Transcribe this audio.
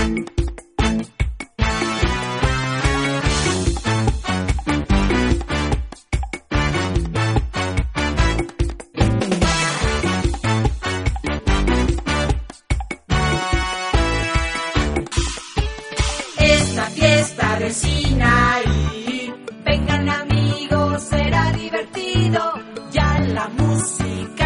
Esta fiesta del Sinaí, vengan amigos, será divertido, ya la música